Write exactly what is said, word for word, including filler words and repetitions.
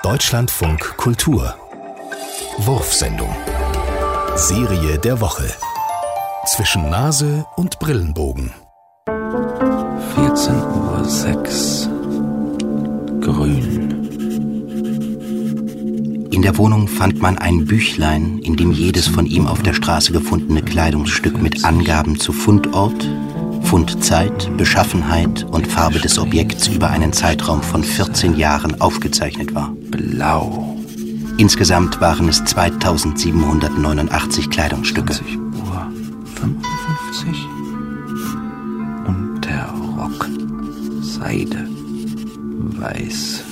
Deutschlandfunk Kultur. Wurfsendung. Serie der Woche. Zwischen Nase und Brillenbogen. vierzehn Uhr sechs. Grün. In der Wohnung fand man ein Büchlein, in dem jedes von ihm auf der Straße gefundene Kleidungsstück mit Angaben zu Fundort, Fundzeit, Beschaffenheit und Farbe des Objekts über einen Zeitraum von vierzehn Jahren aufgezeichnet war. Blau. Insgesamt waren es zweitausendsiebenhundertneunundachtzig Kleidungsstücke. zwanzig Uhr fünfundfünfzig. Und der Rock. Seide. Weiß.